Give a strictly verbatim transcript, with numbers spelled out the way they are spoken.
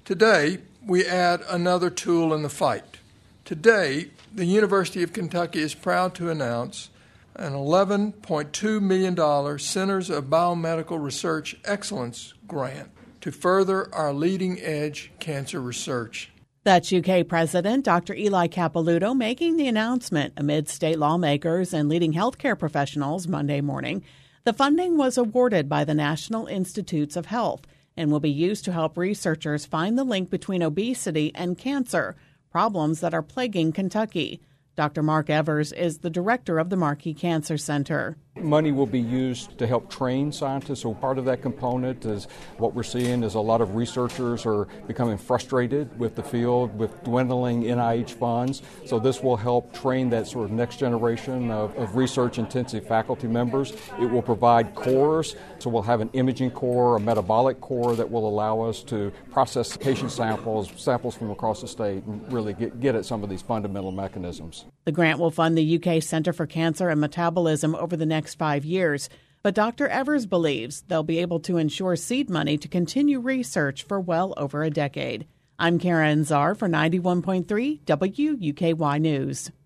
Today, we add another tool in the fight. Today, the University of Kentucky is proud to announce an eleven point two million dollars Centers of Biomedical Research Excellence grant to further our leading-edge cancer research. That's U K President Doctor Eli Capilouto making the announcement amid state lawmakers and leading healthcare professionals Monday morning. The funding was awarded by the National Institutes of Health and will be used to help researchers find the link between obesity and cancer, problems that are plaguing Kentucky. Doctor Mark Evers is the director of the Markey Cancer Center. Money will be used to help train scientists, so part of that component is what we're seeing is a lot of researchers are becoming frustrated with the field, with dwindling N I H funds. So this will help train that sort of next generation of, of research-intensive faculty members. It will provide cores, so we'll have an imaging core, a metabolic core that will allow us to process patient samples, samples from across the state, and really get, get at some of these fundamental mechanisms. The grant will fund the U K Center for Cancer and Metabolism over the next five years, but Doctor Evers believes they'll be able to ensure seed money to continue research for well over a decade. I'm Karen Czar for ninety-one point three W U K Y News.